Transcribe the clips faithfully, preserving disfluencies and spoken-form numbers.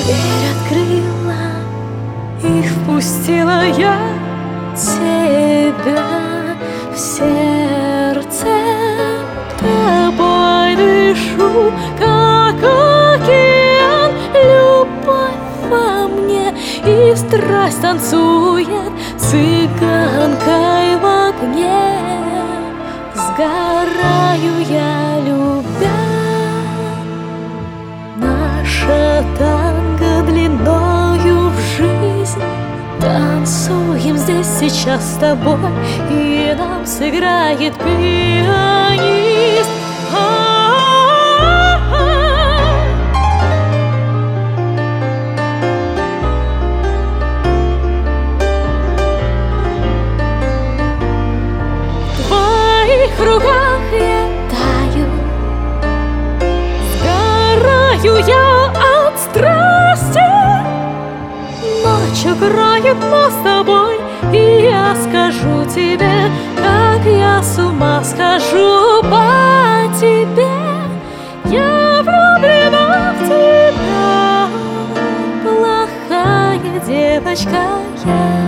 Дверь открыла и впустила я тебя в сердце. Тобой дышу, как океан, любовь во мне, и страсть танцует цыганкой в огне. Сгораю я, любя, наша танго длиною в жизнь. Танцуем здесь сейчас с тобой, и нам сыграет пианист. В твоих руках я таю, сгораю я от страсти. Ночь укроет нас с тобой, и я скажу тебе, как я с ума схожу по тебе. Я влюблена в тебя, плохая девочка я.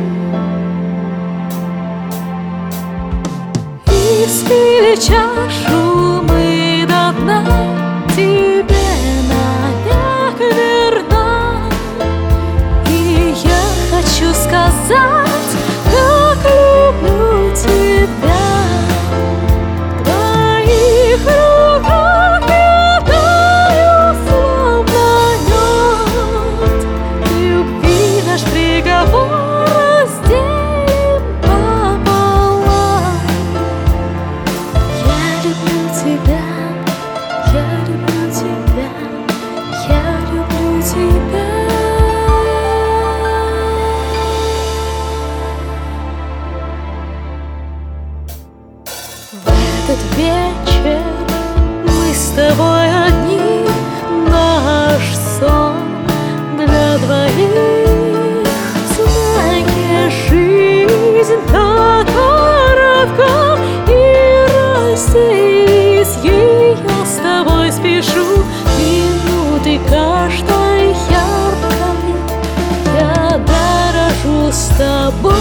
И спили чашу мы до дна, тебе навек верна. И я хочу сказать, как люблю тебя. В твоих руках я таю, словно лед. Любви наш приговор разделим пополам. Я люблю тебя, я люблю тебя, я люблю тебя. В этот вечер мы с тобой одни, наш сон для двоих. Знаешь, жизнь так коротка, и рассеялись ее с тобой спешу. Минуты каждой яркой я дорожу с тобой.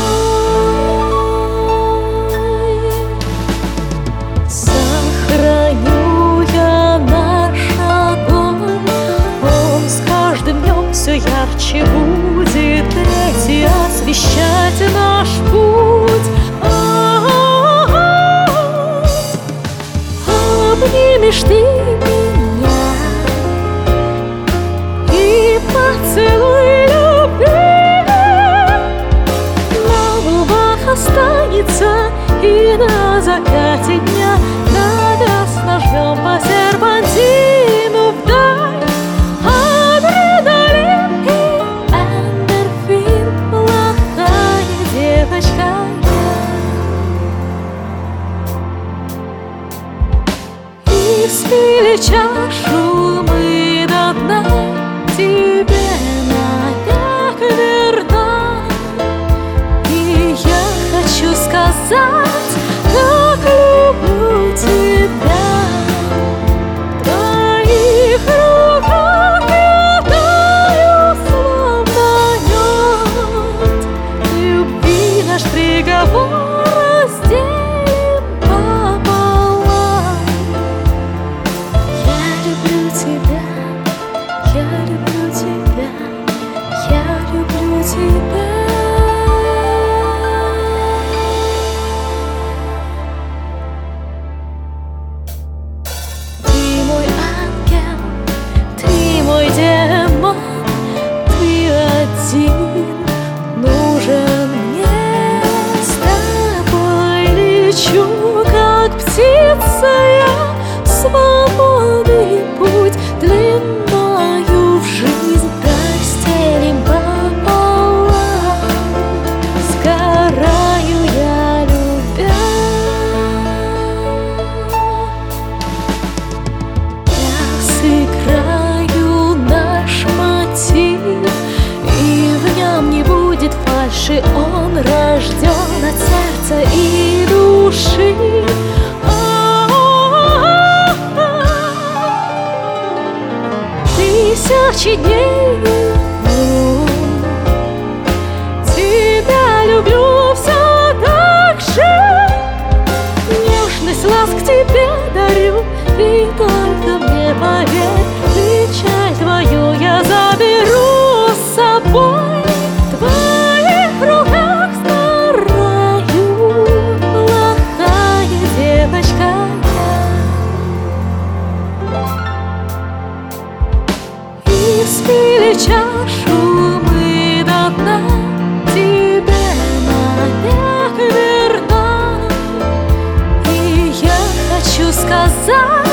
Сохраню я наш огонь, он с каждым днем все ярче будет идти, освещать наш путь. А-а-а-а. Обнимешь ты меня и поцелуй любви, на губах останется, и на закате дня радостно ждем по серпантину вдаль. Адреналин и эндорфин, плохая девочка я. И спили чашу мы до дна, тебе навек верна. И я хочу сказать, как люблю тебя. В твоих руках я таю, словно лед. Любви наш приговор разделим пополам. Я люблю тебя, я люблю тебя, я люблю тебя. Демон, ты один нужен мне. С тобой лечу, как птица я, свободный путь длиною в жизнь расстелим пополам. Сгораю я, любя. Я сыграю наш мотив, и в нем не будет фальши, он рожден от сердца и души. Тысячи дней дарю, и только мне поверь, печаль твою я заберу с собой. В твоих руках стараю, плохая девочка я. Испили чашу мы до дна, тебе навек верна. И я хочу сказать: